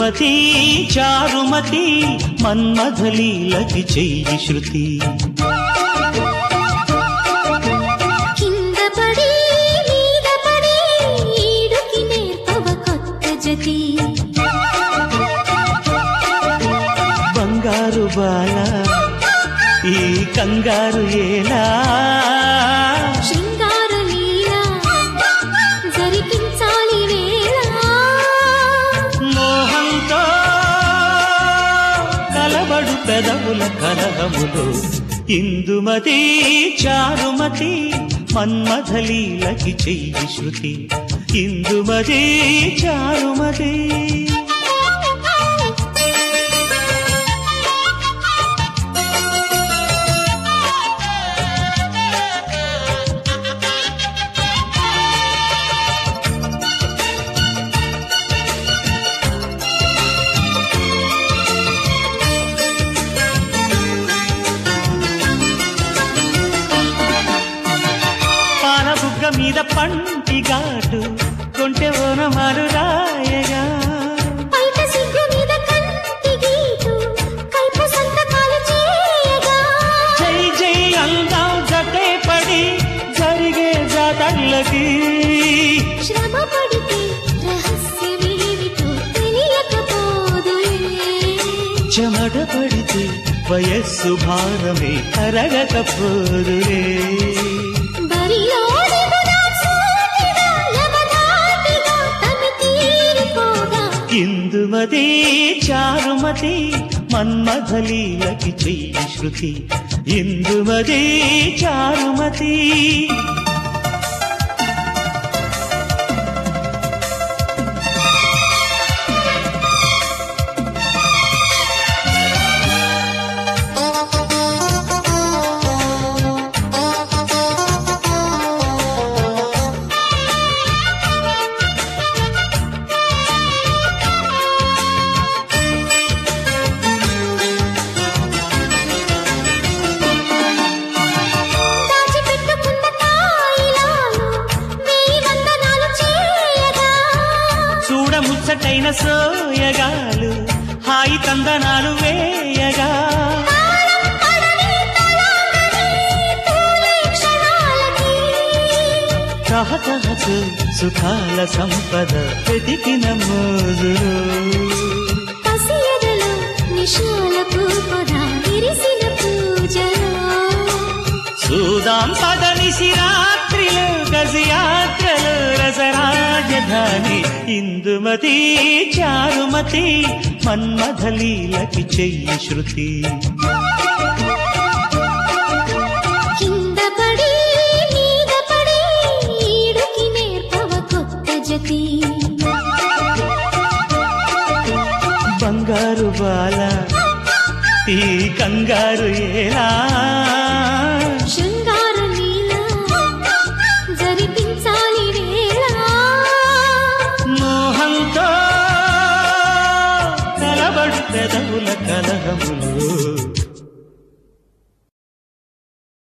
ఇందుమతి చారుమతి మన్మథలీలకి చెయ్యి శృతి కింద పడి మీద పడి ఈడుకి నేర్పవ కొత్త జతి బంగారు బాల ఈ కంగారు ఏలా శృంగార లీల జరిపించాలి వేళ మోహంతో కలబడు పెదవుల కలహములు ఇందుమతి చారుమతి మన్మథలీలకి చెయ్యి శృతి ఇందుమతి చారుమతి మీద పంటి ఘాటు కొంటె ఓనమారు రాయగా పైట సిగ్గు మీద కంటి గీటు కైపు సంతకాలు చేయగా జై జై అందాం జతే పడి జరిగే జాతర్లకి శ్రమ పడితే రహస్యమేమిటో తెలియకపోదులే చెమట పడితే వయస్సు భారమే కరగకపోదులే ఇందుమతి చారుమతి మన్మథలీలకి చెయ్యి శృతి ఇందుమతి చారుమతి ముచ్చటైన సోయగాలు హాయి తందనాలు వేయగా తహతహతు సుఖాల సంపద వెతికిన మోజులు సూదాం పదనిసి రాత్రిలో గజయాత్రలో రసరాజధాని ఇందుమతి చారుమతి మన్మథలీలకి చెయ్యి శృతి కింద పడి మీద పడి ఈడుకి నేర్పవ కొత్త జతి బంగారు బాల ఈ కంగారు ఏలా శృంగార లీల జరిపించాలి వేళ మోహంతో కలబడు పెదవుల కలహములు